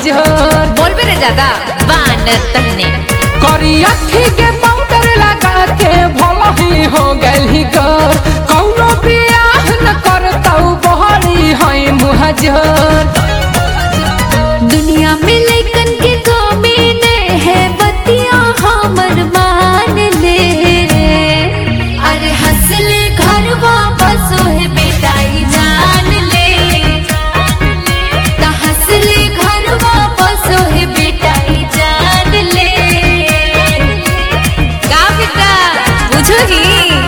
मुहाजर बोल बेरे ज्यादा बानर तन्ने करी अखी के पाउडर लगा के भला ही हो गई घर कौनो बियाह न करता बहरी है मुहाजर दुनिया में लेकिन के कमी ने है बतिया हमर मान ले अरे हंसले घर वापस है बेटाई जान ले ता हंसले घर वापस है बेटाई जान ले का बेटा बुझोगी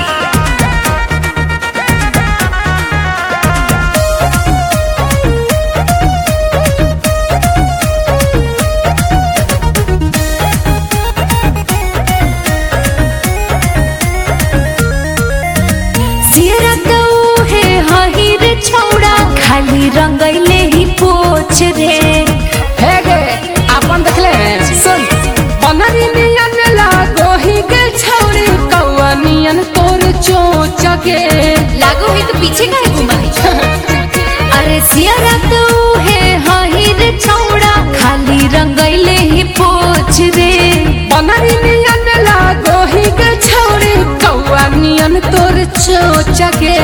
खाली रंगैले ही पोछ रे हे गे अपन देखले सुन बनरी नियन लागो ही के छौरी कौआ नियन तोर चोच के लागो है तो पीछे काहे घुमाई अरे सियारा तो है हाही रे छौड़ा खाली रंगैले ही पोछ रे बनरी नियन लागो ही के छौरी कौआ नियन तोर चोच के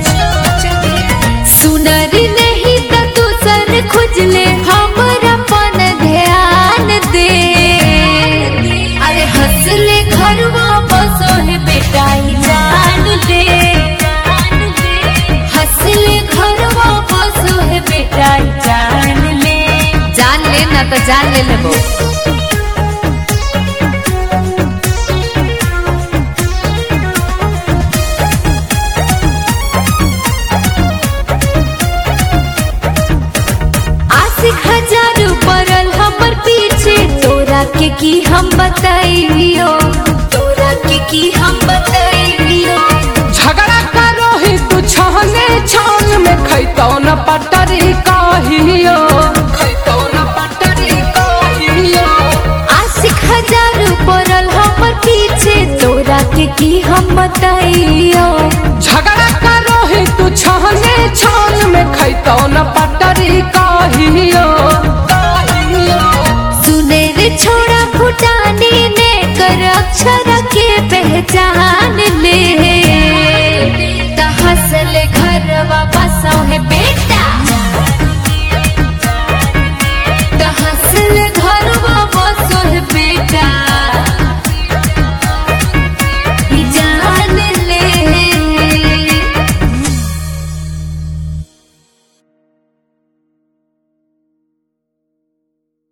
सुनरी नहीं तो दूसर खुजले हमरा पन ध्यान दे अरे हंसले घर वापस है बेटाई जान ले हंसले घर वापस है बेटाई जान ले ना तो जान ले लेबो तोरा के की हम बताइयो तोरा के की हम बताइयो झगड़ा करो ही तू छाने छान में खैतो न पटरी कहियो खैतो न पटरी कहियो आशिक हजार पड़ल हमर पीछे तोरा के की हम बताइयो झगड़ा करो ही तू छाने छान में खैतो न पटरी कहियो छोड़ा फुटानी ने कर अक्षर के पहचान